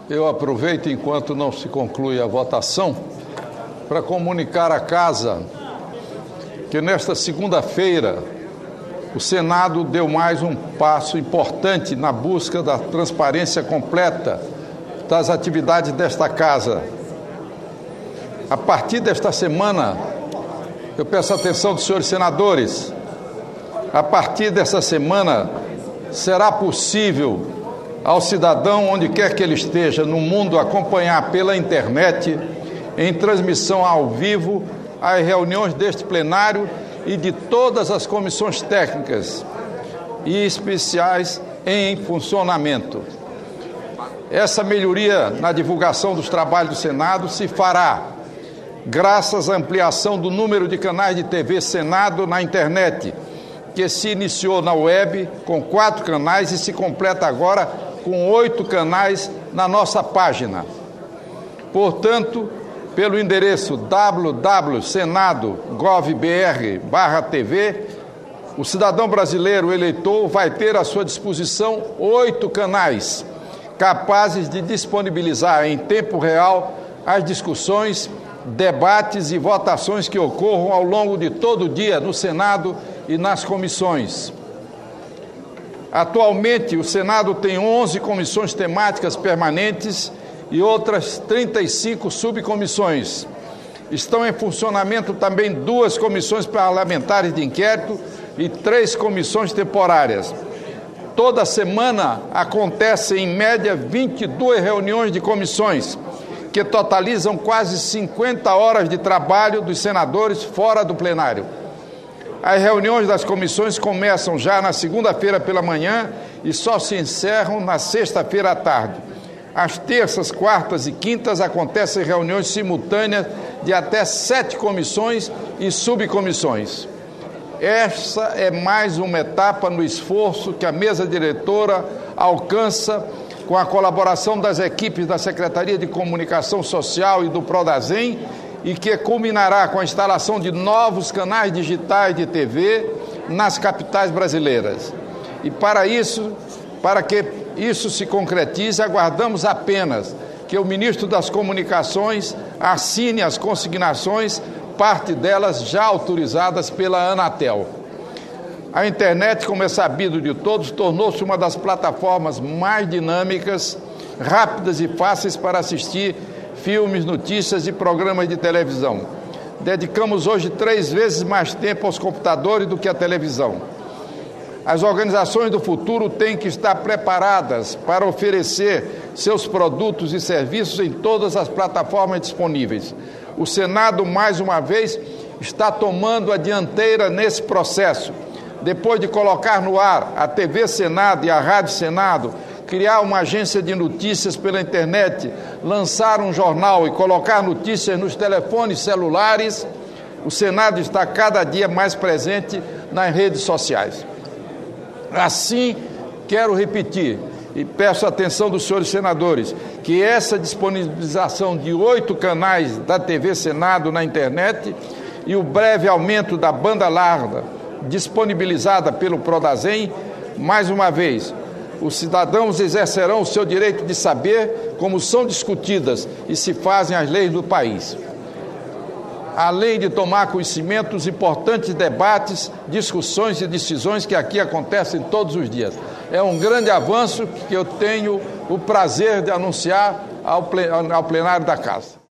Eu aproveito, enquanto não se conclui a votação, para comunicar à Casa que nesta segunda-feira o Senado deu mais um passo importante na busca da transparência completa das atividades desta Casa. A partir desta semana, eu peço a atenção dos senhores senadores, a partir dessa semana será possível ao cidadão, onde quer que ele esteja no mundo, acompanhar pela internet, em transmissão ao vivo, as reuniões deste plenário e de todas as comissões técnicas e especiais em funcionamento. Essa melhoria na divulgação dos trabalhos do Senado se fará graças à ampliação do número de canais de TV Senado na internet, que se iniciou na web com 4 canais e se completa agora com 8 canais na nossa página. Portanto, pelo endereço www.senado.gov.br/TV, o cidadão brasileiro eleitor vai ter à sua disposição 8 canais, capazes de disponibilizar em tempo real as discussões, debates e votações que ocorram ao longo de todo o dia no Senado e nas comissões. Atualmente, o Senado tem 11 comissões temáticas permanentes e outras 35 subcomissões. Estão em funcionamento também 2 comissões parlamentares de inquérito e 3 comissões temporárias. Toda semana acontecem, em média, 22 reuniões de comissões, que totalizam quase 50 horas de trabalho dos senadores fora do plenário. As reuniões das comissões começam já na segunda-feira pela manhã e só se encerram na sexta-feira à tarde. Às terças, quartas e quintas acontecem reuniões simultâneas de até 7 comissões e subcomissões. Essa é mais uma etapa no esforço que a mesa diretora alcança com a colaboração das equipes da Secretaria de Comunicação Social e do Prodazem, e que culminará com a instalação de novos canais digitais de TV nas capitais brasileiras. E para que isso se concretize, aguardamos apenas que o ministro das Comunicações assine as consignações, parte delas já autorizadas pela Anatel. A internet, como é sabido de todos, tornou-se uma das plataformas mais dinâmicas, rápidas e fáceis para assistir filmes, notícias e programas de televisão. Dedicamos hoje 3 vezes mais tempo aos computadores do que à televisão. As organizações do futuro têm que estar preparadas para oferecer seus produtos e serviços em todas as plataformas disponíveis. O Senado, mais uma vez, está tomando a dianteira nesse processo. Depois de colocar no ar a TV Senado e a Rádio Senado, criar uma agência de notícias pela internet, lançar um jornal e colocar notícias nos telefones celulares, o Senado está cada dia mais presente nas redes sociais. Assim, quero repetir e peço a atenção dos senhores senadores, que essa disponibilização de 8 canais da TV Senado na internet e o breve aumento da banda larga disponibilizada pelo Prodazem, mais uma vez, os cidadãos exercerão o seu direito de saber como são discutidas e se fazem as leis do país, além de tomar conhecimento dos importantes debates, discussões e decisões que aqui acontecem todos os dias. É um grande avanço que eu tenho o prazer de anunciar ao plenário da Casa.